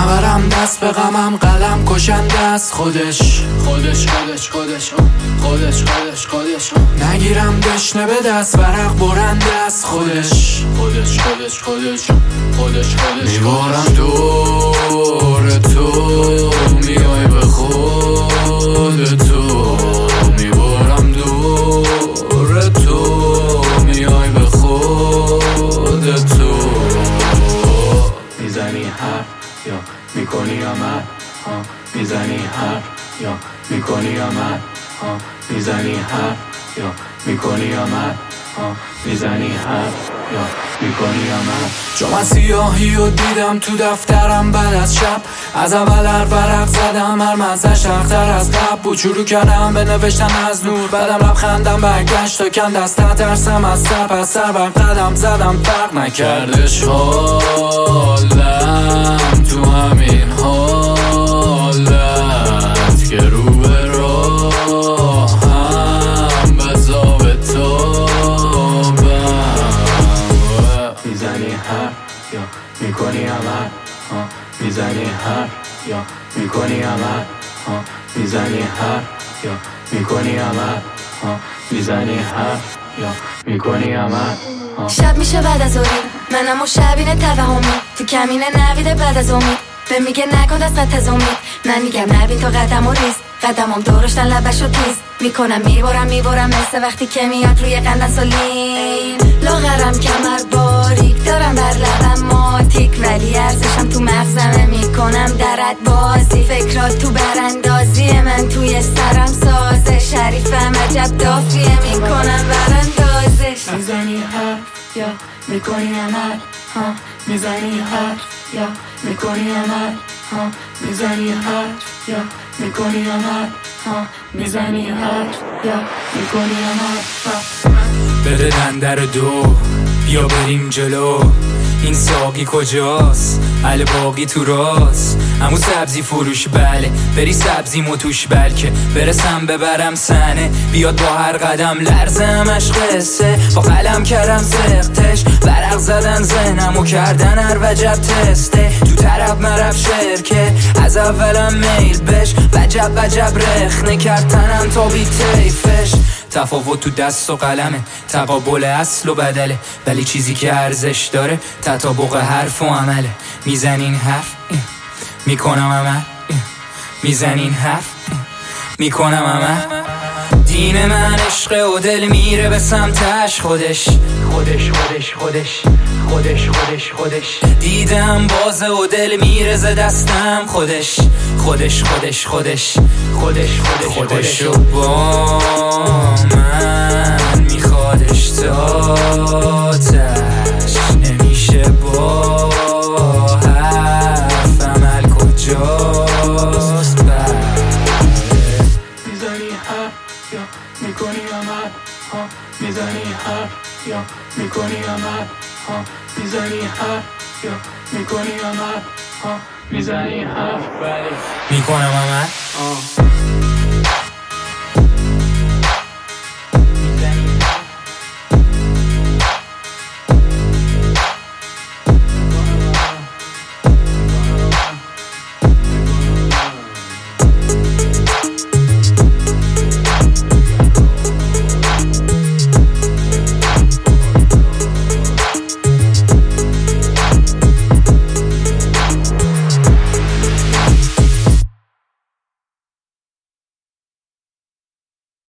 نبرم دست به غمم، قلم کشنده است خودش. نگیرم دشنه به دست، ورق برنده است خودش. میبارم دور تو، میای به خود تو. میبارم دور تو، میای به خود تو. میزنی حرف یا میکنی عمل، میزنی حرف یا میکنی عمل، میزنی حرف یا میکنی عمل، میزنی حرف یا میکنی عمل. چون من سیاهی رو دیدم تو دفترم بعد از شب، از اول هر ورق زدم، هر مزهش اختر از قبل بود. شروع کردم به نوشتن از نور، بعدم لبخندم برگشت تا کم دست ترسم از سر. پس سر بر قدم زدم، فرق نکردش حالم تو همین حالت که رو به راهم به ضابطابم. میزنی حرف یا میکنی عمل، میزنی حرف یا میکنی عمل، میزنی حرف یا میکنی عمل، میزنی حرف یا میکنی عمل. شب میشه بعد از اوری، منم و شبینه توهمی، تو کمینه نویده بعد از امید. به میگه نکن دست قط از امید، من میگم نبین تا قدم و ریز. قدمم دورشتن لبش و تیز میکنم، میبرم مثل وقتی که میاد روی قندن سولین. لاغرم کمر باریک دارم بر لبم ماتیک، ولی ارزشم تو مغزمه، میکنم درد بازی. فکرات تو براندازی من توی سرم سازه، شریفم عجب دافیه، میکنم براندازش. میزنی حرف یا میکنی عمل، میزنی حرف یا میکنی عمل، میزنی حرف یا میکنی عمل، میزنی حرف یا میکنی عمل. بده دندر دو، بیا بریم جلو. این ساقی کجاست؟ الباقی تو راست. همون سبزی فروش بله، بری سبزی متوش، بلکه برسم ببرم سنه. بیاد با هر قدم لرزمش قصه، با قلم کردم سختش، ورق زدن ذهنمو کردن هر وجب تسته. تو طرف مرف شرکه، از اولم میل بش، وجب رخنه کرد تنم تا بی تیفش. تفاوت تو دست و قلمه، تقابل اصل و بدله، ولی چیزی که ارزش داره تطابق حرف و عمله. میزنین حرف میکنم عمل، میزنین حرف میکنم عمل. دین من عشق و دل میره به سمتش خودش. دیدم بازه و دل میره ز دستم خودش. خودشو با من میخوادش تاتش، نمیشه با حرف عمل کجاست بره. میزنی حرف یا میکنی عمل، میزنی حرف یا میکنی عمل، میزنی حرف یا میکنی عمل، میزنی حرف. میکنم عمل